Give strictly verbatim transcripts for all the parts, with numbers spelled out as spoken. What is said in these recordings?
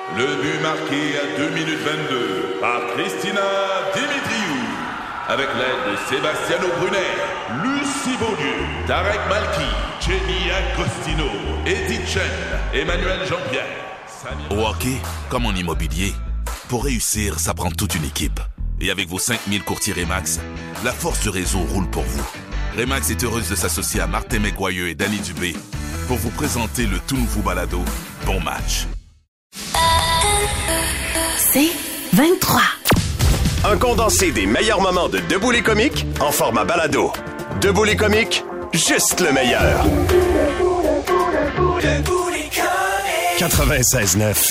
Le but marqué à deux minutes vingt-deux par Christina Dimitriou. Avec l'aide de Sebastiano Brunet, Lucie Beaulieu, Tarek Malki, Jenny Agostino, Edith Chen, Emmanuel Jean-Pierre. Samir... Au hockey, comme en immobilier, pour réussir, ça prend toute une équipe. Et avec vos cinq mille courtiers Remax, la force du réseau roule pour vous. Remax est heureuse de s'associer à Martin McGuire et Danny Dubé pour vous présenter le tout nouveau balado Bon Match. C'est vingt-trois. Un condensé des meilleurs moments de Debout les comiques en format balado. Debout les comiques, juste le meilleur. quatre-vingt-seize neuf.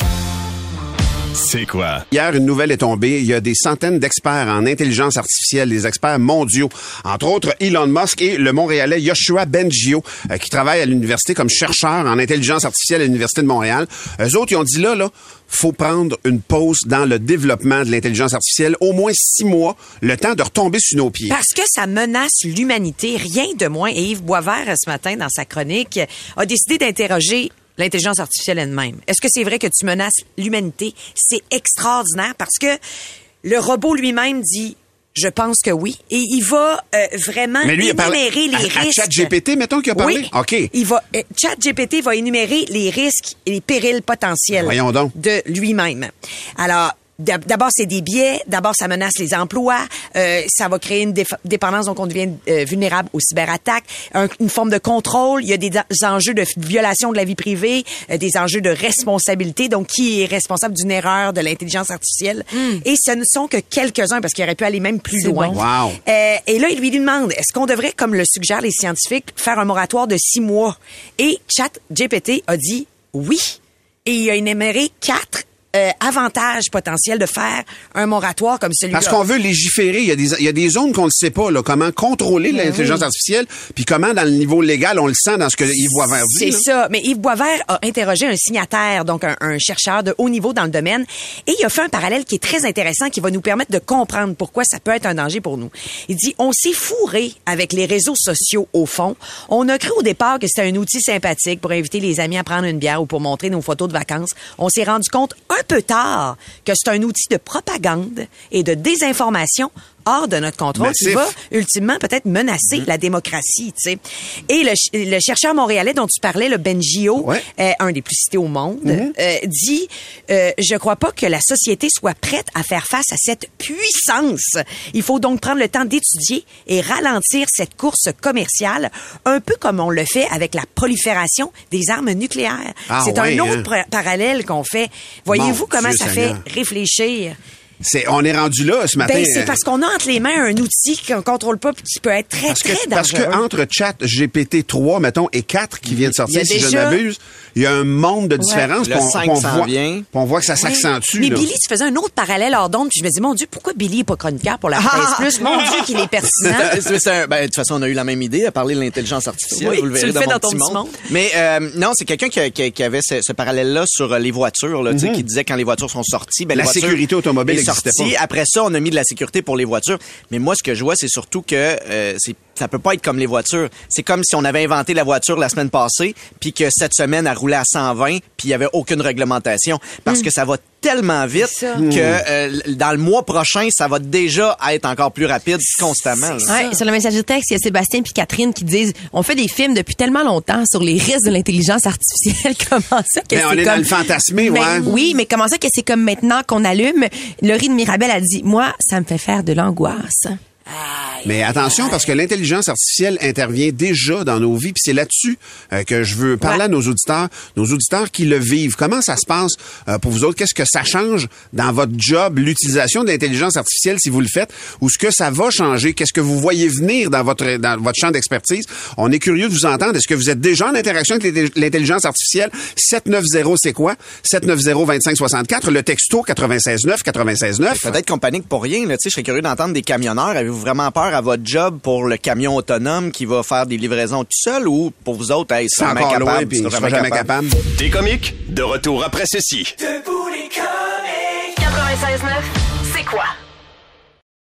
C'est quoi? Hier, une nouvelle est tombée. Il y a des centaines d'experts en intelligence artificielle, des experts mondiaux, entre autres Elon Musk et le Montréalais Yoshua Bengio, euh, qui travaille à l'université comme chercheur en intelligence artificielle à l'Université de Montréal. Eux autres, ils ont dit là, là, faut prendre une pause dans le développement de l'intelligence artificielle, au moins six mois, le temps de retomber sur nos pieds. Parce que ça menace l'humanité, rien de moins. Et Yves Boisvert, ce matin, dans sa chronique, a décidé d'interroger l'intelligence artificielle elle-même. Est-ce que c'est vrai que tu menaces l'humanité? C'est extraordinaire parce que le robot lui-même dit « Je pense que oui ». Et il va euh, vraiment Mais lui, énumérer parlé, les à, risques. À ChatGPT, mettons qu'il a parlé? Oui. OK. Il va, euh, ChatGPT va énumérer les risques et les périls potentiels Voyons donc. de lui-même. Alors, d'abord, c'est des biais. D'abord, ça menace les emplois. Euh, ça va créer une déf- dépendance, donc on devient euh, vulnérable aux cyberattaques. Un, une forme de contrôle. Il y a des, des enjeux de violation de la vie privée, euh, des enjeux de responsabilité. Donc, qui est responsable d'une erreur de l'intelligence artificielle? Mm. Et ce ne sont que quelques-uns, parce qu'il aurait pu aller même plus c'est loin. Bon. Wow. Euh, et là, il lui demande, est-ce qu'on devrait, comme le suggèrent les scientifiques, faire un moratoire de six mois? Et ChatGPT a dit oui. Et il a énuméré quatre Euh, avantage potentiel de faire un moratoire comme celui-là. Parce qu'on veut légiférer. Il y a des, il y a des zones qu'on ne sait pas, là. Comment contrôler Mais l'intelligence oui. artificielle, puis comment, dans le niveau légal, on le sent dans ce que Yves Boisvert dit. C'est là. ça. Mais Yves Boisvert a interrogé un signataire, donc un, un chercheur de haut niveau dans le domaine, et il a fait un parallèle qui est très intéressant, qui va nous permettre de comprendre pourquoi ça peut être un danger pour nous. Il dit, on s'est fourré avec les réseaux sociaux au fond. On a cru au départ que c'était un outil sympathique pour inviter les amis à prendre une bière ou pour montrer nos photos de vacances. On s'est rendu compte un peu tard que c'est un outil de propagande et de désinformation hors de notre contrôle Massif. qui va ultimement peut-être menacer mmh. la démocratie, tu sais. Et le, le chercheur montréalais dont tu parlais, le Bengio, ouais. euh, un des plus cités au monde, mmh. euh, dit euh, je crois pas que la société soit prête à faire face à cette puissance. Il faut donc prendre le temps d'étudier et ralentir cette course commerciale, un peu comme on le fait avec la prolifération des armes nucléaires. Ah, c'est ouais, un autre hein? par- parallèle qu'on fait. Voyez-vous Mon comment Dieu ça Seigneur. fait réfléchir? C'est, on est rendu là ce matin. Ben, c'est parce qu'on a entre les mains un outil qu'on contrôle pas puis qui peut être très, Parce que, très parce dangereux. que entre ChatGPT trois, mettons, et quatre qui vient de sortir, Il y a si je ne déjà- m'abuse, il y a un monde de différence. Le qu'on- cinq qu'on s'en voit, vient. qu'on voit que ça s'accentue. Mais là. Billy, tu faisais un autre parallèle hors d'onde, puis je me dis, mon Dieu, pourquoi Billy est pas chroniqueur pour la presse plus? Mon Dieu, qu'il est pertinent. C'est- c'est un- ben, de toute façon, on a eu la même idée à parler de l'intelligence artificielle. Oui, vous le tu verrez le fais mon dans ton petit petit monde. Mais euh, non, c'est quelqu'un qui, qui, qui avait ce, ce parallèle-là sur euh, les voitures, là, tu sais, qui disait quand les voitures sont sorties, ben, La les voitures sécurité automobile est n'existait sortie. pas. Après ça, on a mis de la sécurité pour les voitures. Mais moi, ce que je vois, c'est surtout que euh, c'est ça peut pas être comme les voitures. C'est comme si on avait inventé la voiture la semaine passée, puis que cette semaine, elle roulait à cent vingt, puis il y avait aucune réglementation. Parce Mm. que ça va tellement vite C'est ça. que euh, dans le mois prochain, ça va déjà être encore plus rapide constamment. là. Ouais, sur le message de texte, il y a Sébastien puis Catherine qui disent on fait des films depuis tellement longtemps sur les risques de l'intelligence artificielle. Comment ça que Ben, c'est on est comme dans le fantasmé, Mais ouais. Oui, mais comment ça que c'est comme maintenant qu'on allume? Laurie de Mirabel a dit moi, ça me fait faire de l'angoisse. Mais attention, parce que l'intelligence artificielle intervient déjà dans nos vies, puis c'est là-dessus euh, que je veux parler Ouais. à nos auditeurs, nos auditeurs qui le vivent. Comment ça se passe euh, pour vous autres? Qu'est-ce que ça change dans votre job, l'utilisation de l'intelligence artificielle si vous le faites, ou ce que ça va changer? Qu'est-ce que vous voyez venir dans votre dans votre champ d'expertise? On est curieux de vous entendre. Est-ce que vous êtes déjà en interaction avec l'intelli- l'intelligence artificielle? sept neuf zéro, c'est quoi? sept neuf zéro, deux cinq six quatre, le texto quatre-vingt-seize neuf, quatre-vingt-seize neuf. Peut-être qu'on panique pour rien. Là. Tu sais, je serais curieux d'entendre des camionneurs. Avez-vous vraiment peur à votre job pour le camion autonome qui va faire des livraisons tout seul ou pour vous autres, hey, C'est c'est encore loin, puis je serai jamais capable. Des comiques, de retour après ceci. Debout les comiques. quatre-vingt-seize neuf, c'est quoi?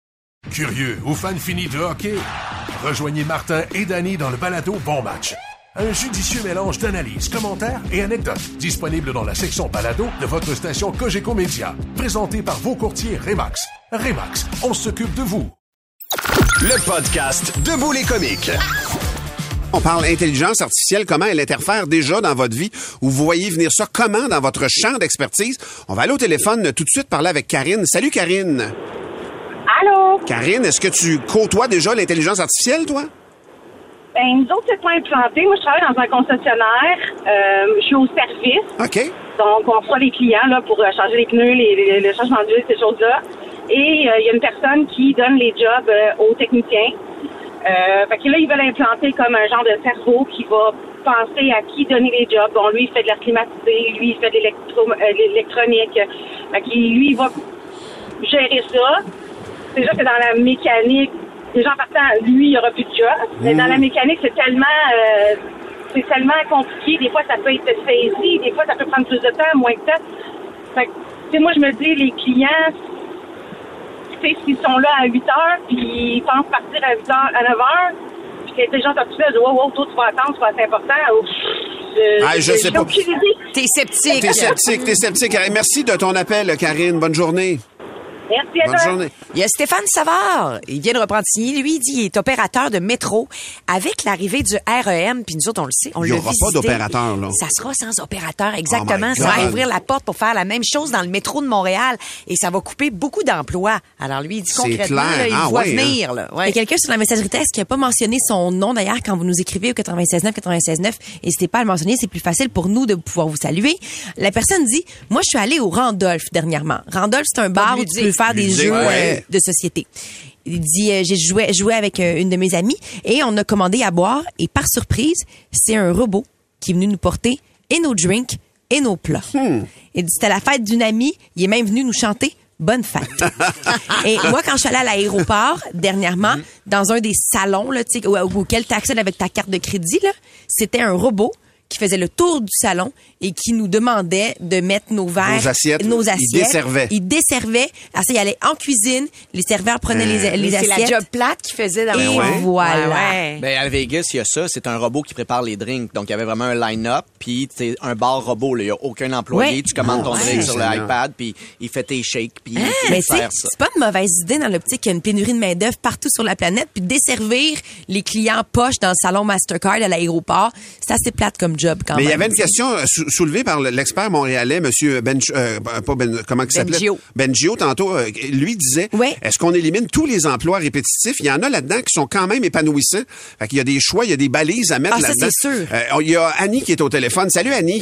Curieux ou fan fini de hockey? Rejoignez Martin et Danny dans le balado Bon Match. Un judicieux mélange d'analyses, commentaires et anecdotes. Disponible dans la section balado de votre station Cogeco Média. Présenté par vos courtiers Remax. Remax, on s'occupe de vous. Le podcast Debout les comiques. On parle intelligence artificielle, comment elle interfère déjà dans votre vie, ou vous voyez venir ça comment dans votre champ d'expertise. On va aller au téléphone tout de suite parler avec Karine. Salut Karine. Allô? Karine, est-ce que tu côtoies déjà l'intelligence artificielle, toi? Ben, nous autres, c'est pas implanté. Moi, je travaille dans un concessionnaire. Euh, je suis au service. OK. Donc, on reçoit les clients là pour changer les pneus, les, les, le changement d'huile, ces choses-là. Et il euh, y a une personne qui donne les jobs euh, aux techniciens. Euh, fait que là, ils veulent implanter comme un genre de cerveau qui va penser à qui donner les jobs. Bon, lui, il fait de l'air climatisé, lui, il fait de l'électro, euh, l'électronique. Fait que lui, il va gérer ça. C'est juste que dans la mécanique, déjà en partant, lui, il n'y aura plus de job. Mais mmh. dans la mécanique, c'est tellement euh, c'est tellement compliqué. Des fois, ça peut être saisi, des fois, ça peut prendre plus de temps, moins de temps. Fait que, tu sais, moi, je me dis, les clients, s'ils sont là à huit heures, puis ils pensent partir à huit heures, à neuf heures, puis que l'intelligence artificielle dit « Wow, wow, toi, tu vas attendre, c'est important. » Ah, je sais pas. T'es sceptique. T'es sceptique, t'es sceptique. Merci de ton appel, Karine. Bonne journée. Merci à Bonne toi. journée. Il y a Stéphane Savard. Il vient de reprendre signer. Lui, il dit qu'il est opérateur de métro. Avec l'arrivée du R E M, puis nous autres, on le sait, on l'a Il n'y aura visité. pas d'opérateur, là. Ça sera sans opérateur, exactement. Oh ça va God. ouvrir la porte pour faire la même chose dans le métro de Montréal. Et ça va couper beaucoup d'emplois. Alors lui, il dit C'est concrètement, clair. là, il Ah, voit ouais, venir. Là. Il Ouais. y a quelqu'un sur la messagerie texte qui n'a pas mentionné son nom, d'ailleurs, quand vous nous écrivez au quatre-vingt-seize neuf, quatre-vingt-seize neuf. N'hésitez pas à le mentionner, c'est plus facile pour nous de pouvoir vous saluer. La personne dit, moi, je suis allée au Randolph dernièrement. Randolph, c'est un bar où tu peux faire des Ludique, jeux ouais. euh, de société. Il dit, euh, j'ai joué, joué avec euh, une de mes amies et on a commandé à boire et par surprise, c'est un robot qui est venu nous porter et nos drinks et nos plats. Hmm. Il dit, c'était la fête d'une amie. Il est même venu nous chanter bonne fête. Et moi, quand je suis allée à l'aéroport dernièrement, dans un des salons là, tu sais, où, auquel tu accèdes avec ta carte de crédit, là, c'était un robot qui faisait le tour du salon et qui nous demandait de mettre nos verres, Nos assiettes. nos Il assiettes. desservait. Il desservait. Après ça, il allait en cuisine. Les serveurs prenaient les, les C'est assiettes. la job plate qu'il faisait dans Et le ouais. voilà. Ouais, ouais. Ben, à Vegas, il y a ça. C'est un robot qui prépare les drinks. Donc, il y avait vraiment un line-up. Puis, c'est un bar robot. là. Il n'y a aucun employé. Ouais. Tu commandes ton Ouais. drink sur Seigneur. l'iPad. Puis, il fait tes shakes. Puis, Ah, il mais te tu sais, sert ça. c'est pas une mauvaise idée dans l'optique qu'il y a une pénurie de main-d'œuvre partout sur la planète, puis desservir les clients poches dans le salon Mastercard à l'aéroport, c'est assez plate comme job quand Mais il même. y avait une question euh, sou- soulevée par le- l'expert montréalais, monsieur Ben, euh, pas Ben, comment il s'appelait? Bengio. Bengio, tantôt, euh, lui disait, Ouais. est-ce qu'on élimine tous les emplois répétitifs? Il y en a là-dedans qui sont quand même épanouissants. Fait qu'il y a des choix, il y a des balises à mettre Ah, ça, là-dedans. c'est sûr. Euh, il y a Annie qui est au téléphone. Salut, Annie.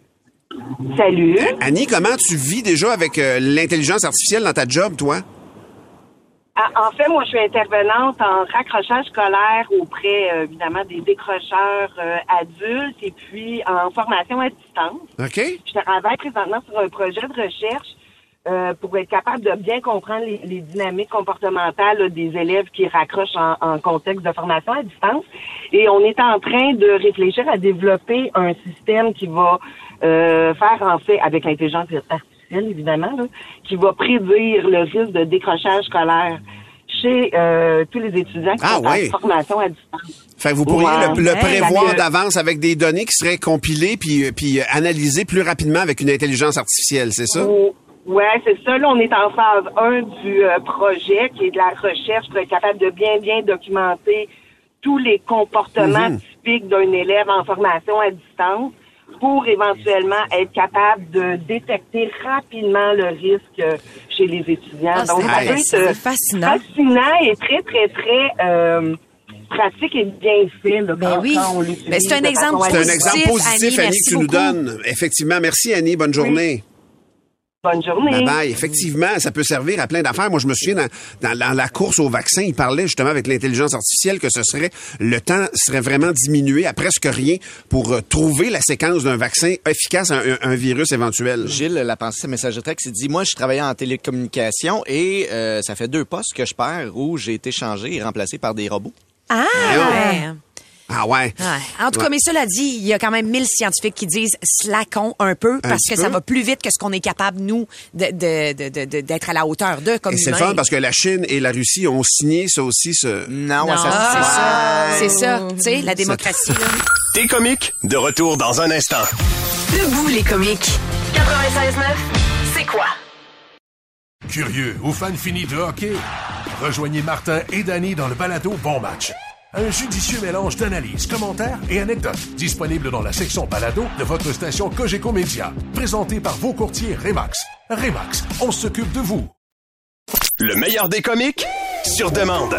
Salut. Annie, comment tu vis déjà avec euh, l'intelligence artificielle dans ta job, toi? Ah, en fait, moi, je suis intervenante en raccrochage scolaire auprès, euh, évidemment, des décrocheurs euh, adultes et puis en formation à distance. OK. Je travaille présentement sur un projet de recherche euh, pour être capable de bien comprendre les, les dynamiques comportementales là, des élèves qui raccrochent en, en contexte de formation à distance. Et on est en train de réfléchir à développer un système qui va euh, faire, en fait, avec l'intelligence artificielle, évidemment, là, qui va prédire le risque de décrochage scolaire chez euh, tous les étudiants qui Ah, sont ouais. en formation à distance. Fait que vous pourriez Ouais. le, le Hey, prévoir parce que- d'avance avec des données qui seraient compilées puis, puis analysées plus rapidement avec une intelligence artificielle, c'est ça? Oh, ouais, c'est ça. Là, on est en phase un du euh, projet qui est de la recherche pour être capable de bien, bien documenter tous les comportements Mhm. typiques d'un élève en formation à distance pour éventuellement être capable de détecter rapidement le risque euh, chez les étudiants. Ah, Donc, c'est ça peut intéressant. être euh, C'est fascinant. fascinant et très, très, très euh, pratique et bien fait. Là, Ben quand- oui. quand on l'utilise Ben, c'est un de exemple façon C'est un adéquate. exemple positif, Annie, Annie, merci que tu nous beaucoup. donnes. Effectivement. Merci, Annie. Bonne journée. Bonne journée. Bye bye. Effectivement, ça peut servir à plein d'affaires. Moi, je me souviens, dans, dans, dans la course au vaccin, il parlait justement avec l'intelligence artificielle que ce serait, le temps serait vraiment diminué à presque rien pour euh, trouver la séquence d'un vaccin efficace à un, un virus éventuel. Gilles, la pensée sa messagerie texte, il dit, moi, je travaillais en télécommunication et euh, ça fait deux postes que je perds où j'ai été changé et remplacé par des robots. Ah! Ouais. Ah ouais. Ouais. En tout Ouais. cas, mais cela dit, il y a quand même mille scientifiques qui disent slackons un peu parce petit que peu. ça va plus vite que ce qu'on est capable, nous, de, de, de, de- de- d'être à la hauteur d'eux comme Et c'est le humains. fun parce que la Chine et la Russie ont signé ça aussi. Ce... Non, Non, ça, c'est ça. ouais. C'est ça. Tu sais, la démocratie, là. T'es comique, de retour dans un instant. Debout les comiques. quatre-vingt-seize neuf, c'est quoi? Curieux ou fan fini de hockey? Rejoignez Martin et Danny dans le balado Bon Match. Un judicieux mélange d'analyses, commentaires et anecdotes. Disponible dans la section balado de votre station Cogeco Média. Présenté par vos courtiers Remax. Remax, on s'occupe de vous. Le meilleur des comiques, sur demande.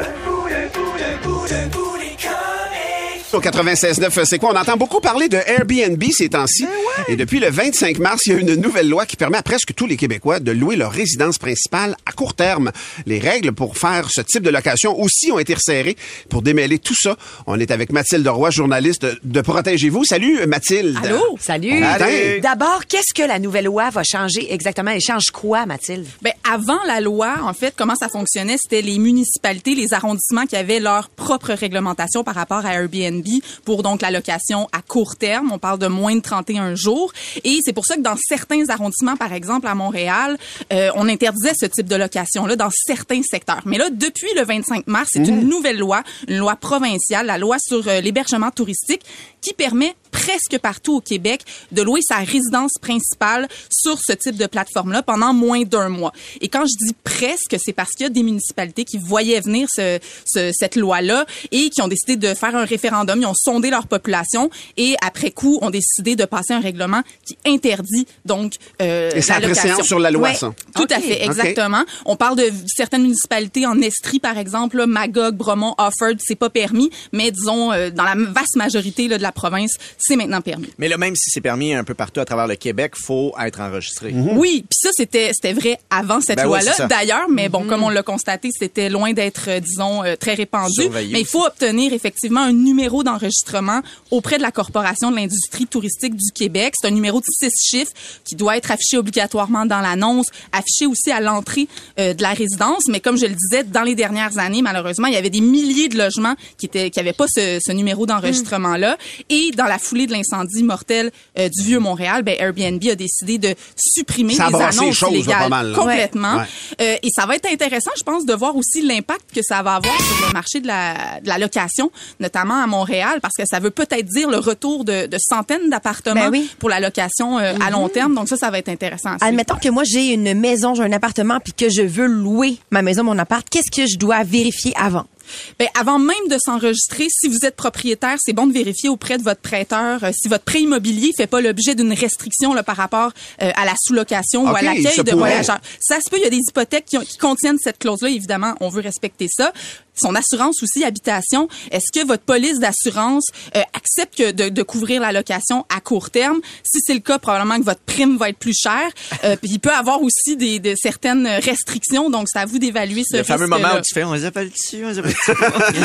Au quatre-vingt-seize neuf, c'est quoi? On entend beaucoup parler de Airbnb ces temps-ci. Ouais. Et depuis le vingt-cinq mars, il y a une nouvelle loi qui permet à presque tous les Québécois de louer leur résidence principale à court terme. Les règles pour faire ce type de location aussi ont été resserrées. Pour démêler tout ça, on est avec Mathilde Roy, journaliste de Protégez-vous. Salut Mathilde. Allô? Salut. Allez. D'abord, qu'est-ce que la nouvelle loi va changer exactement? Elle change quoi, Mathilde? Ben, avant la loi, en fait, comment ça fonctionnait, c'était les municipalités, les arrondissements qui avaient leur propre réglementation par rapport à Airbnb pour donc la location à court terme. On parle de moins de trente et un jours. Et c'est pour ça que dans certains arrondissements, par exemple à Montréal, euh, on interdisait ce type de location-là dans certains secteurs. Mais là, depuis le vingt-cinq mars, c'est mmh. une nouvelle loi, une loi provinciale, la loi sur euh, l'hébergement touristique, qui permet presque partout au Québec de louer sa résidence principale sur ce type de plateforme-là pendant moins d'un mois. Et quand je dis presque, c'est parce qu'il y a des municipalités qui voyaient venir ce, ce, cette loi-là et qui ont décidé de faire un référendum. Ils ont sondé leur population et après coup, ont décidé de passer un règlement qui interdit donc euh, et ça la location. préséance sur la loi, ouais, ça. Tout okay. à fait, exactement. Okay. On parle de certaines municipalités en Estrie, par exemple, là, Magog, Bromont, Offord, c'est pas permis, mais disons, euh, dans la vaste majorité là, de la province, c'est maintenant permis. Mais là, même si c'est permis un peu partout à travers le Québec, faut être enregistré. Mm-hmm. Oui, puis ça, c'était c'était vrai avant cette ben loi-là, oui, d'ailleurs, mais bon, mm-hmm. comme on l'a constaté, c'était loin d'être, euh, disons, euh, très répandu. Surveillé mais il faut obtenir effectivement un numéro d'enregistrement auprès de la Corporation de l'industrie touristique du Québec. C'est un numéro de six chiffres qui doit être affiché obligatoirement dans l'annonce, affiché aussi à l'entrée euh, de la résidence. Mais comme je le disais, dans les dernières années, malheureusement, il y avait des milliers de logements qui étaient qui avaient pas ce, ce numéro d'enregistrement-là. Mm. Et dans la foulée de l'incendie mortel euh, du Vieux-Montréal, ben Airbnb a décidé de supprimer ça les annonces choses, illégales mal, complètement. Ouais. Euh, et ça va être intéressant, je pense, de voir aussi l'impact que ça va avoir sur le marché de la, de la location, notamment à Montréal, parce que ça veut peut-être dire le retour de, de centaines d'appartements ben oui. pour la location euh, mm-hmm. à long terme. Donc ça, ça va être intéressant. Admettons que moi, j'ai une maison, j'ai un appartement, puis que je veux louer ma maison, mon appart. Qu'est-ce que je dois vérifier avant? Ben, avant même de s'enregistrer, si vous êtes propriétaire, c'est bon de vérifier auprès de votre prêteur euh, si votre prêt immobilier fait pas l'objet d'une restriction là, par rapport euh, à la sous-location okay, ou à l'accueil de pourrait. voyageurs. Ça se peut, il y a des hypothèques qui, ont, qui contiennent cette clause-là. Évidemment, on veut respecter ça. Son assurance aussi, habitation. Est-ce que votre police d'assurance euh, accepte que de, de couvrir la location à court terme? Si c'est le cas, probablement que votre prime va être plus chère. Euh, puis il peut avoir aussi des, de certaines restrictions. Donc, c'est à vous d'évaluer ce risque-là. Le fameux moment où tu fais, on les appelle dessus, on les appelle dessus.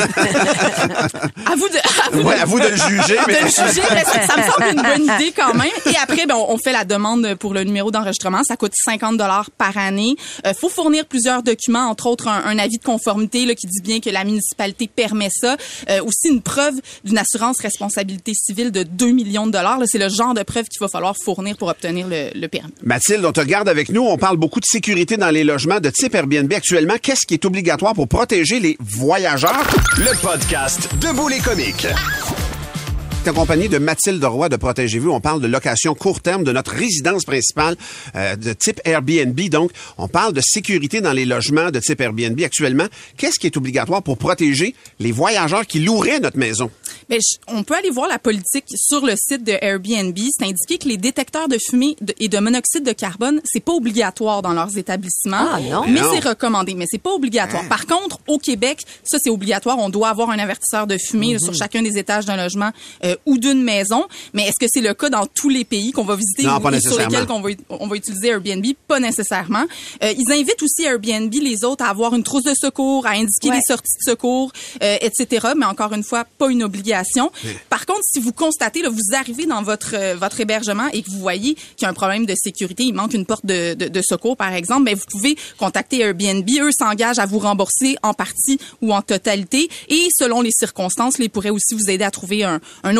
à vous de, à vous ouais, de, à vous de le juger. Mais... de le juger, mais ça, ça me semble une bonne idée quand même. Et après, ben, on, on fait la demande pour le numéro d'enregistrement. Ça coûte cinquante dollars par année. Il euh, faut fournir plusieurs documents, entre autres un, un avis de conformité là, qui dit bien que la municipalité permet ça. Euh, aussi une preuve d'une assurance responsabilité civile de deux millions de dollars. Là, c'est le genre de preuve qu'il va falloir fournir pour obtenir le, le permis. Mathilde, on te regarde avec nous. On parle beaucoup de sécurité dans les logements de type Airbnb actuellement. Qu'est-ce qui est obligatoire pour protéger les voyageurs? Le podcast Debout les comiques. Accompagné de Mathilde Roy de Protégez-vous. On parle de location court terme de notre résidence principale euh, de type Airbnb. Donc, on parle de sécurité dans les logements de type Airbnb actuellement. Qu'est-ce qui est obligatoire pour protéger les voyageurs qui loueraient notre maison? Bien, on peut aller voir la politique sur le site de Airbnb. C'est indiqué que les détecteurs de fumée et de monoxyde de carbone, c'est pas obligatoire dans leurs établissements. Ah, non. Mais non. c'est recommandé. Mais c'est pas obligatoire. Ah. Par contre, au Québec, ça, c'est obligatoire. On doit avoir un avertisseur de fumée mm-hmm. sur chacun des étages d'un logement euh, ou d'une maison. Mais est-ce que c'est le cas dans tous les pays qu'on va visiter non, ou sur lesquels on va, on va utiliser Airbnb? Pas nécessairement. Euh, ils invitent aussi Airbnb, les autres, à avoir une trousse de secours, à indiquer ouais. les sorties de secours, euh, et cetera. Mais encore une fois, pas une obligation. Oui. Par contre, si vous constatez, là, vous arrivez dans votre euh, votre hébergement et que vous voyez qu'il y a un problème de sécurité, il manque une porte de, de, de secours, par exemple, ben vous pouvez contacter Airbnb. Eux s'engagent à vous rembourser en partie ou en totalité. Et selon les circonstances, ils pourraient aussi vous aider à trouver un, un autre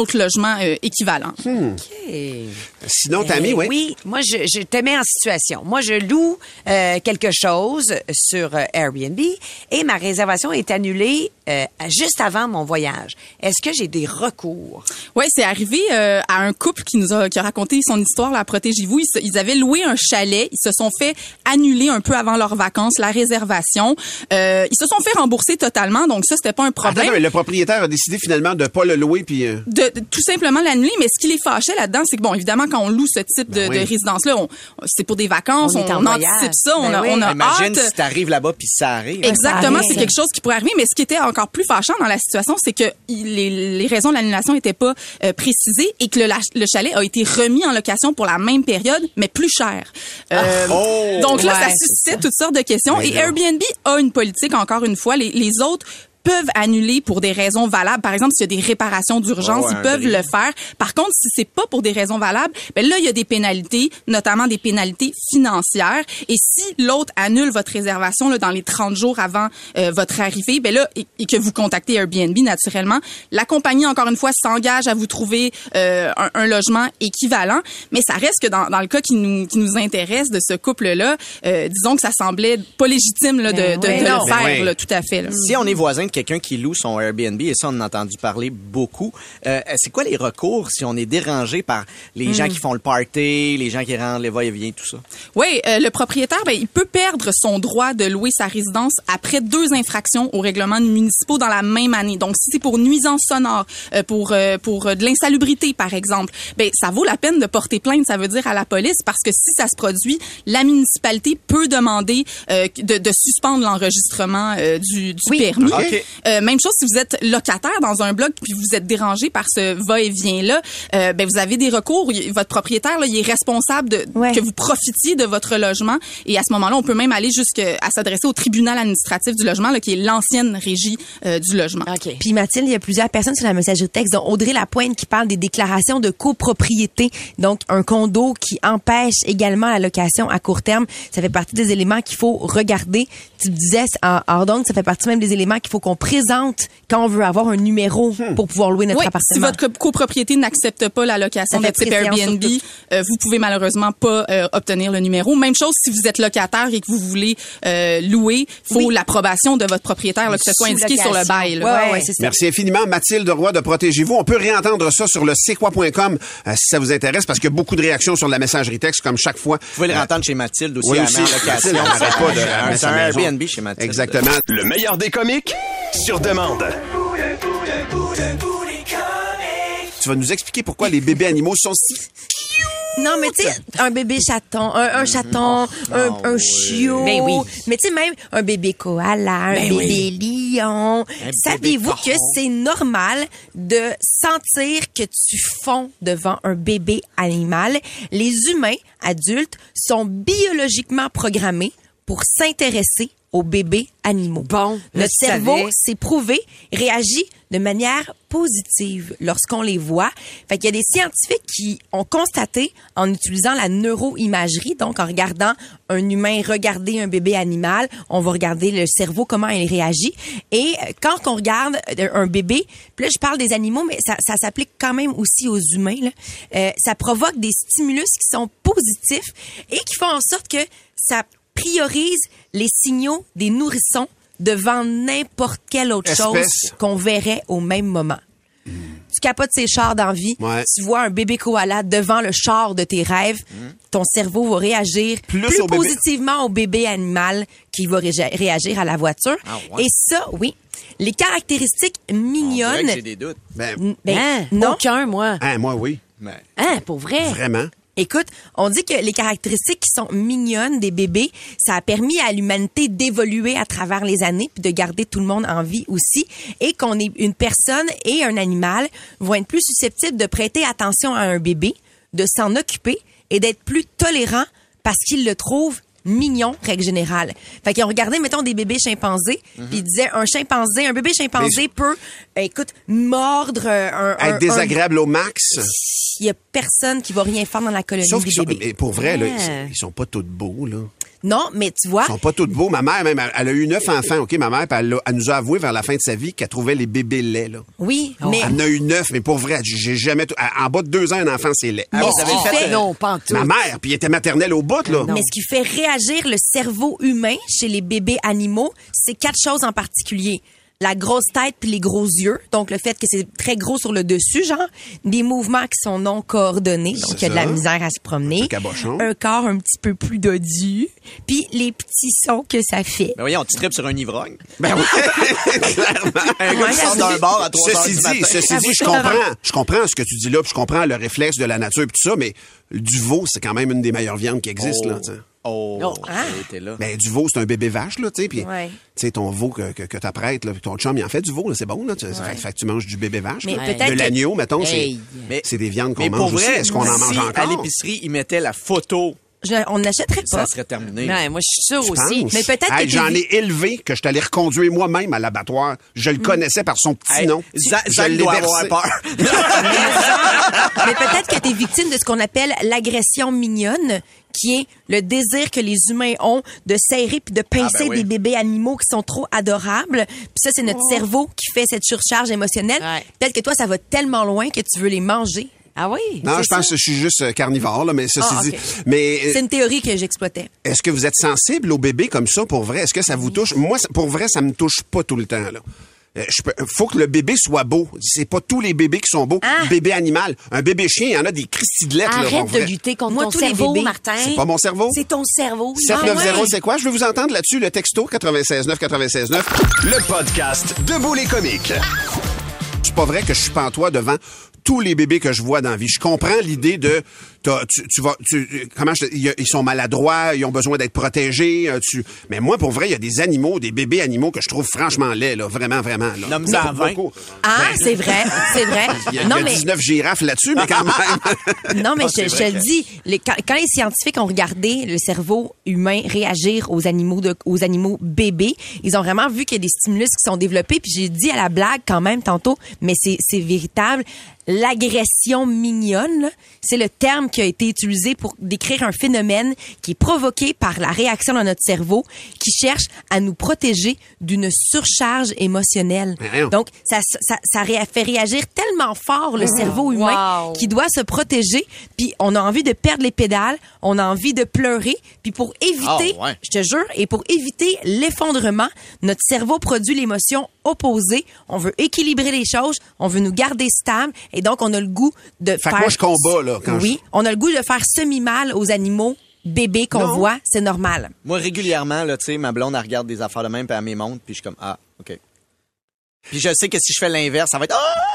autre logement euh, équivalent. Hmm. Okay. Sinon, Tammy, Euh, oui. Oui, moi, je, je te mets en situation. Moi, je loue euh, quelque chose sur euh, Airbnb et ma réservation est annulée euh, juste avant mon voyage. Est-ce que j'ai des recours? Ouais, c'est arrivé euh, à un couple qui nous a qui a raconté son histoire, la Protégez-vous. Ils, se, ils avaient loué un chalet, ils se sont fait annuler un peu avant leurs vacances la réservation. Euh, ils se sont fait rembourser totalement, donc ça c'était pas un problème. Attends, mais le propriétaire a décidé finalement de pas le louer puis. Euh... De, de tout simplement l'annuler, mais ce qui les fâchait là-dedans, c'est que bon, évidemment, quand on loue ce type de, Ben oui. de résidence-là, on, c'est pour des vacances, On on, est en on voyage. anticipe ça, on Ben a, oui. on a Imagine hâte. si t'arrives là-bas puis ça arrive. Exactement, arrive. c'est quelque chose qui pourrait arriver, mais ce qui était encore plus fâchant dans la situation, c'est que il- les, les raisons de l'annulation n'étaient pas euh, précisées et que le, la- le chalet a été remis en location pour la même période, mais plus cher. Euh, Oh! donc là, ça Ouais, suscitait toutes sortes de questions. Mais Et là. Airbnb a une politique, encore une fois, les, les autres peuvent annuler pour des raisons valables. Par exemple, s'il y a des réparations d'urgence, Oh, ils un peuvent bris. le faire. Par contre, si c'est pas pour des raisons valables, ben là, il y a des pénalités, notamment des pénalités financières. Et si l'autre annule votre réservation là, dans les trente jours avant euh, votre arrivée, ben là, et, et que vous contactez Airbnb, naturellement, la compagnie, encore une fois, s'engage à vous trouver euh, un, un logement équivalent. Mais ça reste que dans, dans le cas qui nous, qui nous intéresse de ce couple-là, euh, disons que ça semblait pas légitime là, de, Ben de, oui. de Non. le faire, Ben oui. là, tout à fait. Là. Si on est voisin de quelqu'un qui loue son Airbnb, et ça, on en a entendu parler beaucoup, euh, c'est quoi les recours si on est dérangé par les gens qui font le party, les gens qui rendent les va-et-vient, tout ça? Oui, euh, le propriétaire, ben, il peut perdre son droit de louer sa résidence après deux infractions aux règlements municipaux dans la même année. Donc, si c'est pour nuisance sonore, euh, pour euh, pour euh, de l'insalubrité, par exemple, ben ça vaut la peine de porter plainte, ça veut dire à la police, parce que si ça se produit, la municipalité peut demander euh, de, de suspendre l'enregistrement euh, du, du Oui. permis. OK. Euh, même chose si vous êtes locataire dans un bloc puis vous êtes dérangé par ce va-et-vient-là, euh, ben vous avez des recours. Il- Votre propriétaire, là, il est responsable de Ouais. que vous profitiez de votre logement. Et à ce moment-là, on peut même aller jusqu'à s'adresser au tribunal administratif du logement, là, qui est l'ancienne régie euh, du logement. OK. Puis Mathilde, il y a plusieurs personnes sur la messagerie texte, dont Audrey Lapointe qui parle des déclarations de copropriété. Donc, un condo qui empêche également la location à court terme. Ça fait partie des éléments qu'il faut regarder. Tu me disais, en hors d'onde, ça fait partie même des éléments qu'il faut qu'on présente quand on veut avoir un numéro pour pouvoir louer notre Oui, si appartement. votre co- copropriété n'accepte pas la location Ça de fait type pression Airbnb, sur tout. euh, vous pouvez malheureusement pas euh, obtenir le numéro. Même chose si vous êtes locataire et que vous voulez euh, louer, faut Oui. l'approbation de votre propriétaire, là, que ce soit indiqué sur le bail. là. Ouais, ouais, c'est ça. Merci infiniment, Mathilde Roy de Protégez-vous. On peut réentendre ça sur le c'est quoi point com euh, si ça vous intéresse, parce qu'il y a beaucoup de réactions sur la messagerie texte, comme chaque fois. Vous pouvez le Euh, rentendre chez Mathilde aussi oui, à la aussi. même location. Mathilde, on n'arrête pas de C'est un- ramener C'est sa un maison. Airbnb chez Mathilde. Exactement. Le meilleur des comiques sur demande. Tu vas nous expliquer pourquoi les bébés animaux sont si... Non, mais tu sais, un bébé chaton, un, un chaton, un, un chiot. Ben oui. Mais tu sais, même un bébé koala, un Ben bébé lion. Un Savez-vous bébé que cochon. c'est normal de sentir que tu fonds devant un bébé animal? Les humains adultes sont biologiquement programmés pour s'intéresser aux bébés animaux. Bon, Notre je cerveau, savais. c'est prouvé, réagit de manière positive lorsqu'on les voit. Fait qu'il y a des scientifiques qui ont constaté, en utilisant la neuroimagerie, donc en regardant un humain regarder un bébé animal, on va regarder le cerveau, comment il réagit. Et euh, quand on regarde euh, un bébé, puis là, je parle des animaux, mais ça, ça s'applique quand même aussi aux humains, là. Euh, ça provoque des stimulus qui sont positifs et qui font en sorte que ça priorise les signaux des nourrissons devant n'importe quelle autre Espèce. chose qu'on verrait au même moment. Tu capotes ses chars d'envie, Ouais. tu vois un bébé koala devant le char de tes rêves, ton cerveau va réagir Plus plus, au bébé. positivement au bébé animal qui va réja- réagir à la voiture. Ah ouais. Et ça, oui, les caractéristiques On dirait mignonnes... que J'ai des doutes. Ben, Ben, Hein? non. Aucun, moi. hein, moi, oui. Mais Hein, pour vrai? Vraiment. Écoute, on dit que les caractéristiques qui sont mignonnes des bébés, ça a permis à l'humanité d'évoluer à travers les années puis de garder tout le monde en vie aussi, et qu'on est une personne et un animal vont être plus susceptibles de prêter attention à un bébé, de s'en occuper et d'être plus tolérants parce qu'ils le trouvent mignon, règle générale. Fait qu'ils ont regardé, mettons, des bébés chimpanzés, puis ils disaient, un chimpanzé, un bébé chimpanzé Mais- peut, euh, écoute, mordre euh, un... un- Être désagréable au max. Il y a personne qui va rien faire dans la colonie Sauf des qu'ils sont, bébés. mais pour vrai, là, Yeah. ils, sont, ils sont pas tous beaux, là. Non, mais tu vois... Ils sont pas tous beaux. Ma mère, même, elle a eu neuf enfants, OK, ma mère, puis elle, a- elle nous a avoué vers la fin de sa vie qu'elle trouvait les bébés laids, là. Oui, mais... Elle en a eu neuf, mais pour vrai, j'ai jamais... t- En bas de deux ans, un enfant, c'est laid. Mais ce qui fait... Non, pas en tout. Ma mère, puis il était maternelle au bout, là. Mais ce qui fait réagir le cerveau humain chez les bébés animaux, c'est quatre choses en particulier. La grosse tête puis les gros yeux. Donc, le fait que c'est très gros sur le dessus, genre. Des mouvements qui sont non coordonnés. Donc, il y a de la ça. misère à se promener. Un cabochon. Un corps un petit peu plus dodu. Puis les petits sons que ça fait. Ben voyons, tu tripes sur un ivrogne. Ben oui, clairement. Un gars Ouais, qui sort d'un bar à trois heures Ceci du dit, matin. ceci dit, je comprends, je comprends ce que tu dis là, puis je comprends le réflexe de la nature puis tout ça, mais du veau, c'est quand même une des meilleures viandes qui existent, là, tu sais. Oh, Oh. ah. t'es là. Ben, du veau, c'est un bébé vache, là, tu sais, puis, Ouais. tu sais, ton veau que, que, que t'apprêtes, là, puis ton chum, il en fait du veau, là, c'est bon, là, tu sais, fait, fait que tu manges du bébé vache, Mais là. peut-être De que- l'agneau, mettons, c'est, Hey. Mais- c'est des viandes qu'on Mais mange pour aussi. vrai, Est-ce qu'on en mange si encore? à l'épicerie, ils mettaient la photo, Je- on n'achèterait pas. ça serait terminé. Ouais, moi, je suis sûre Je aussi. pense. Mais peut-être Hey, que j'en t'es- ai élevé que je t'allais reconduire moi-même à l'abattoir. Je le connaissais par son petit Hey, nom. Zach, Je Zach l'ai doit versé. avoir peur. Mais peut-être que tu es victime de ce qu'on appelle l'agression mignonne, qui est le désir que les humains ont de serrer puis de pincer Ah, ben oui. des bébés animaux qui sont trop adorables. Puis ça, c'est notre cerveau qui fait cette surcharge émotionnelle. Ouais. Peut-être que toi, ça va tellement loin que tu veux les manger. Ah oui? Non, C'est je pense ça. que je suis juste euh, carnivore, là, mais ceci Ah, ok. dit. Mais euh, C'est une théorie que j'exploitais. est-ce que vous êtes sensible aux bébés comme ça, pour vrai? Est-ce que ça vous touche? Moi, ça- pour vrai, ça me touche pas tout le temps, là. Euh, je peux, faut que le bébé soit beau. C'est pas tous les bébés qui sont beaux. Ah. Bébé animal. Un bébé chien, il y en a des cristilelettes, là, pour Arrête de vrai. lutter contre Moi, ton tous les cerveau, bébés. Martin. C'est pas mon cerveau? C'est ton cerveau. sept neuf zéro, Ah ouais. c'est quoi? Je veux vous entendre là-dessus, le texto quatre-vingt-seize neuf quatre-vingt-seize neuf. Le podcast Debout les comiques. C'est pas vrai que je suis pantois devant tous les bébés que je vois dans la vie. Je comprends l'idée de t'as- tu, tu vas tu, comment je te- ils ils sont maladroits, ils ont besoin d'être protégés, euh, tu mais moi pour vrai, il y a des animaux, des bébés animaux que je trouve franchement laids là, vraiment vraiment là. Nomme-en Beaucoup, vingt. beaucoup. Ah, c'est vrai, c'est vrai. Il y a, non, il y a mais, dix-neuf girafes là-dessus, mais quand même. non, mais Ah, je, c'est je vrai te le que- dis, les- quand, quand les scientifiques ont regardé le cerveau humain réagir aux animaux de, aux animaux bébés, ils ont vraiment vu qu'il y a des stimulus qui sont développés. Puis j'ai dit à la blague quand même tantôt, mais c'est, c'est véritable. L'agression mignonne, là, c'est le terme qui a été utilisé pour décrire un phénomène qui est provoqué par la réaction dans notre cerveau qui cherche à nous protéger d'une surcharge émotionnelle. Mais voyons. Donc, ça, ça, ça ré- fait réagir tellement fort le cerveau humain Wow. qui doit se protéger. Puis on a envie de perdre les pédales, on a envie de pleurer. Puis pour éviter, Ah, ouais. je te jure, et pour éviter l'effondrement, notre cerveau produit l'émotion opposée. On veut équilibrer les choses, on veut nous garder stables. Et donc, on a le goût de Fait que faire... moi, je combats, là, quand Oui, on a le goût de faire semi-mal aux animaux bébés qu'on Non. voit. C'est normal. Moi, régulièrement, là, tu sais, ma blonde, elle regarde des affaires de même, puis elle me montre, puis je suis comme, ah, OK. Puis je sais que si je fais l'inverse, ça va être, ah!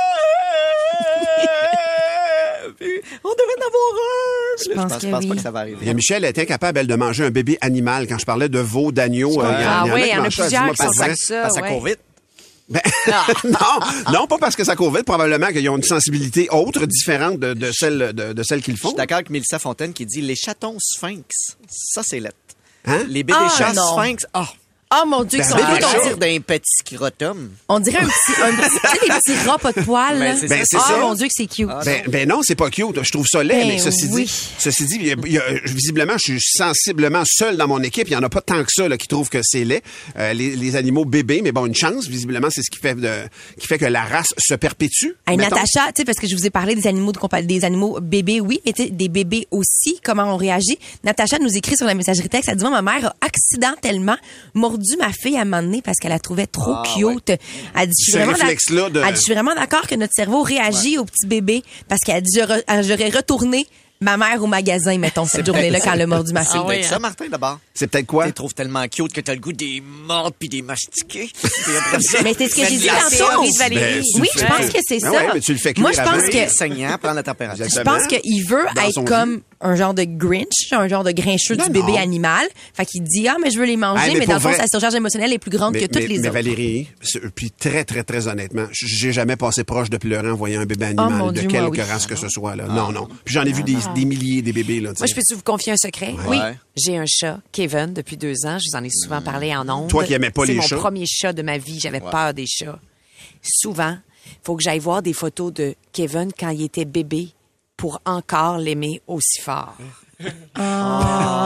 Puis on devrait en avoir un! Puis là, pense je pense, que je pense oui. pas que ça va Il y a arriver. Michel était incapable elle, de manger un bébé animal quand je parlais de veau, d'agneau. euh, il y en- Ah il y en a oui, qui il y en a mangent ça. plusieurs Dis-moi qui pas sont vrai. comme ça. Parce que ça ouais. court vite. Ben, non, non, pas parce que ça court vite, probablement qu'ils ont une sensibilité autre, différente de, de celle de, de celle qu'ils Je font. suis d'accord avec Mélissa Fontaine qui dit les chatons sphinx, ça c'est lettre. Hein? Les bébés Ah, chats non. sphinx, ah, Oh mon Dieu, Ben, ils sont ben, beaux, ben, ton- on dire d'un petit scrotum. On dirait un petit, un petit, tu sais, des petits rats pas de poils. Ben, là. c'est Ben, ça. c'est Ah ça. mon Dieu que c'est cute. Ben, ben non, c'est pas cute. Je trouve ça laid, Ben mais ceci oui. dit, ceci dit, il y a- il y a- visiblement, je suis sensiblement seul dans mon équipe. Il y en a pas tant que ça là, qui trouvent que c'est laid. Euh, les, les animaux bébés, mais bon, une chance. Visiblement, c'est ce qui fait de, qui fait que la race se perpétue. Hey, mettons. Natacha, tu sais, parce que je vous ai parlé des animaux de compagnie, des animaux bébés, oui, mais tu sais, des bébés aussi, comment on réagit. Natacha nous écrit sur la messagerie texte, elle dit, moi, ma mère a accidentellement mordu ma fille à un moment donné parce qu'elle la trouvait trop Ah, cute. Elle dit, je suis Ce vraiment d'ac- réflexe-là de- elle dit, je suis vraiment d'accord que notre cerveau réagit au petit bébé parce qu'elle dit, j'aurais j'aurais retourné ma mère au magasin, mettons, cette journée-là, quand elle a mordu ma fille. C'est peut-être ça, Martin, d'abord. C'est peut-être quoi? Tu les trouves tellement cute que t'as le goût des mordre puis des mastiquer. Puis après ça, Mais c'est ce que mettre j'ai de dit la tantôt. sauce. Maurice Valérie. Ben, tu Oui, le je fais- pense que c'est Ben ça. ouais, mais tu le fais Moi, cuire je pense avant. que Saignant, prendre la température. Je pense qu'il veut Dans être son comme jus. un genre de Grinch, un genre de grincheux Non, du bébé non. animal. Fait qu'il dit, ah, mais je veux les manger, Ah, mais mais, dans le pour fond, vrai- sa surcharge émotionnelle est plus grande Mais, que toutes mais- les mais autres. Valérie, c'est- puis très, très, très honnêtement, j'ai jamais passé proche de pleurer en voyant un bébé Oh, animal mon de Dieu, quelque moi, oui. race que ce soit. Là. Non, non. Puis j'en ai vu des, des milliers des bébés. Là, tu Moi, sais. je peux-tu vous confier un secret? Oui. Ouais. J'ai un chat, Kevin, depuis deux ans. Je vous en ai souvent parlé en ondes. Toi qui aimais pas C'est les mon chats. premier chat de ma vie. J'avais peur des chats. Souvent, faut que j'aille voir des photos de Kevin quand il était bébé pour encore l'aimer aussi fort. Ah.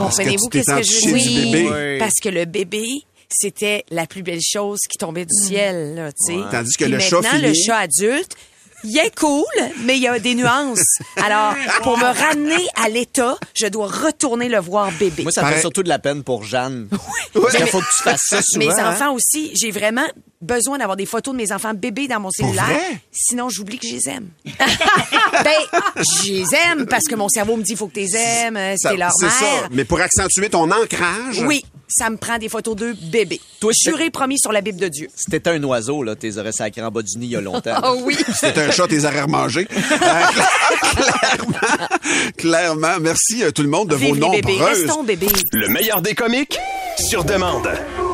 Comprenez-vous Parce que tu qu'est-ce t'es que je veux entiché du dire? bébé. Oui. Parce que le bébé, c'était la plus belle chose qui tombait du ciel, là, tu sais. Tandis que Puis le chat maintenant, le fini- chat adulte, il est cool, mais il y a des nuances. Alors, pour me ramener à l'état, je dois retourner le voir bébé. Moi, ça me Pareil. fait surtout de la peine pour Jeanne. Parce qu'il faut que tu fasses ça souvent. Mes hein. enfants aussi, j'ai vraiment besoin d'avoir des photos de mes enfants bébés dans mon cellulaire. vrai? Sinon, j'oublie que je les aime. ben, je les aime parce que mon cerveau me dit, il faut que tu les aimes, euh, Ça- c'est leur C'est mère. ça. Mais pour accentuer ton ancrage. Oui, ça me prend des photos d'eux bébés. Toi, Juré, promis sur la Bible de Dieu. Si t'étais un oiseau, là, t'es aurais sacré en bas du nid il y a longtemps. Oh oui. C'était un chat, tes arrêts remangés. Euh, clairement, clairement. Merci euh, tout le monde de Vive vos les bébés. nombreuses. Restons bébés. Le meilleur des comiques, sur demande.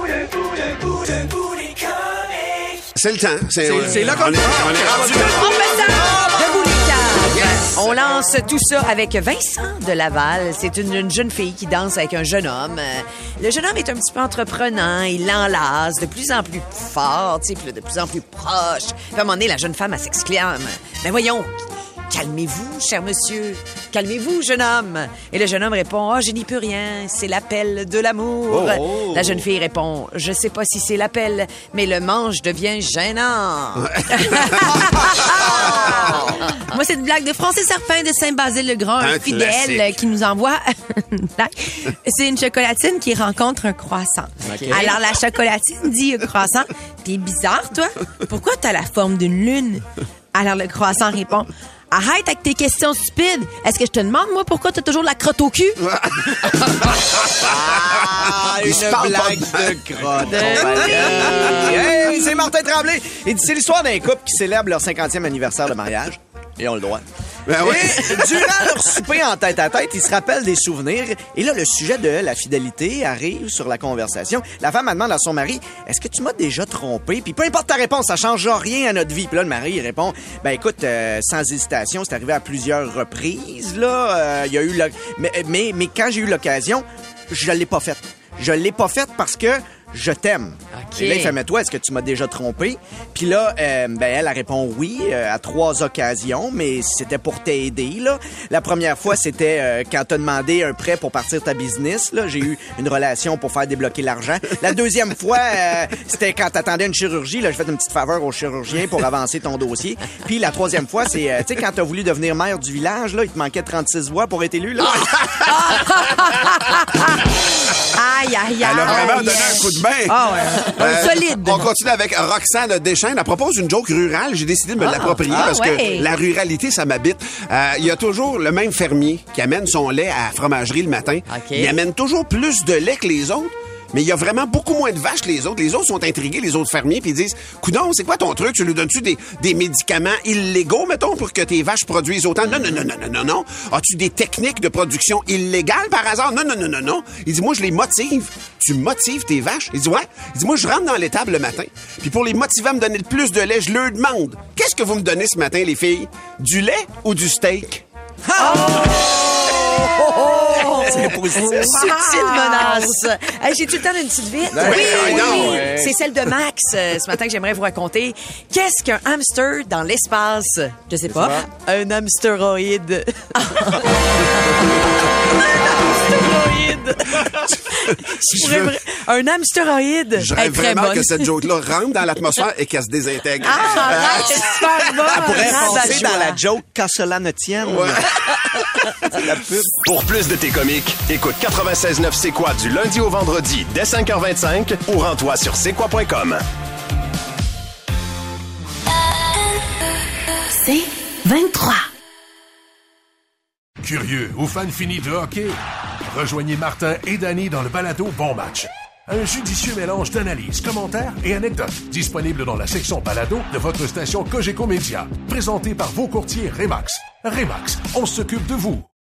C'est le temps. C'est C'est- c'est là qu'on- on est, on est rendu là. On fait ça! Debout les caves. On lance tout ça avec Vincent de Laval. C'est une, une jeune fille qui danse avec un jeune homme. Euh, Le jeune homme est un petit peu entreprenant. Il l'enlace de plus en plus fort, tu sais, puis de plus en plus proche. Puis à un moment donné, la jeune femme, elle s'exclame. « Ben voyons, calmez-vous, cher monsieur. Calmez-vous, jeune homme. » Et le jeune homme répond, « Oh, je n'y peux rien. C'est l'appel de l'amour. Oh, oh. La jeune fille répond, « Je sais pas si c'est l'appel, mais le manche devient gênant. » Moi, c'est une blague de Francis Serpin de Saint-Basile-le-Grand, un, Un fidèle classique. euh, qui nous envoie une blague. C'est une chocolatine qui rencontre un croissant. Alors, la chocolatine dit au croissant, « T'es bizarre, toi. Pourquoi t'as la forme d'une lune? » Alors, le croissant répond, « Arrête avec tes questions stupides. Est-ce que je te demande, moi, pourquoi t'as toujours la crotte au cul? » Ah, Il une se parle pas blague de crotte. Hey, c'est Martin Tremblay. Il dit, c'est l'histoire d'un couple qui célèbre leur cinquantième anniversaire de mariage. Et on le droit. Ben oui. Et durant leur souper en tête à tête, ils se rappellent des souvenirs. Et là, le sujet de la fidélité arrive sur la conversation. La femme elle demande à son mari, est-ce que tu m'as déjà trompé? Puis peu importe ta réponse, ça change rien à notre vie. Puis là, le mari, il répond, ben écoute, euh, sans hésitation, c'est arrivé à plusieurs reprises. Là, Euh, il y a eu... le- Mais, mais, mais quand j'ai eu l'occasion, je l'ai pas faite. Je l'ai pas faite parce que je t'aime. OK. Et là, il fait, mais toi, est-ce que tu m'as déjà trompé? Puis là, euh, ben, elle, elle répond oui euh, à trois occasions, mais c'était pour t'aider, là. La première fois, c'était euh, quand t'as demandé un prêt pour partir ta business, là. J'ai eu une relation pour faire débloquer l'argent. La deuxième fois, euh, c'était quand t'attendais une chirurgie, là. J'ai fait une petite faveur au chirurgien pour avancer ton dossier. Puis la troisième fois, c'est, euh, tu sais, quand t'as voulu devenir maire du village, là, il te manquait trente-six voix pour être élu, là. Aïe, aïe, aïe. Elle a vraiment donné un coup de main. Ah ouais. Un solide. On continue avec Roxane Deschaines. Elle propose une joke rurale. J'ai décidé de me l'approprier ah parce ouais. que la ruralité, ça m'habite. Euh, Il y a toujours le même fermier qui amène son lait à la fromagerie le matin. OK. Il amène toujours plus de lait que les autres. Mais il y a vraiment beaucoup moins de vaches que les autres. Les autres sont intrigués, les autres fermiers, puis ils disent « Coudon, c'est quoi ton truc? Tu lui donnes-tu des, des médicaments illégaux, mettons, pour que tes vaches produisent autant? » Non, non, non, non, non, non, non. As-tu des techniques de production illégales par hasard? Non, non, non, non, non. Il dit « Moi, je les motive. » Tu motives tes vaches? Il dit « Ouais. » Il dit « Moi, je rentre dans l'étable le matin. Puis pour les motiver à me donner le plus de lait, je leur demande « Qu'est-ce que vous me donnez ce matin, les filles? Du lait ou du steak? » C'est positif. Subtile menace. Hey, j'ai-tu le temps d'une petite vite? Oui, oui, non, ouais. C'est celle de Max euh, ce matin que j'aimerais vous raconter. Qu'est-ce qu'un hamster dans l'espace? Je sais pas. Un hamstéroïde. Un hamstéroïde. Je pourrais vra- Un hamstéroïde. Je Elle est rêve très vraiment bonne. que cette joke-là rentre dans l'atmosphère et qu'elle se désintègre. Ah, arrête, c'est super bon. Elle pourrait Grande foncer joie. dans la joke quand cela ne tienne. C'est la pub. Pour plus de tes comiques, écoute quatre-vingt-seize neuf C'est quoi du lundi au vendredi dès cinq heures vingt-cinq ou rends-toi sur c'est quoi point com. C'est vingt-trois. Curieux ou fan fini de hockey? Rejoignez Martin et Danny dans le balado Bon Match. Un judicieux mélange d'analyses, commentaires et anecdotes. Disponible dans la section balado de votre station Cogeco Média. Présenté par vos courtiers Remax. Remax, on s'occupe de vous.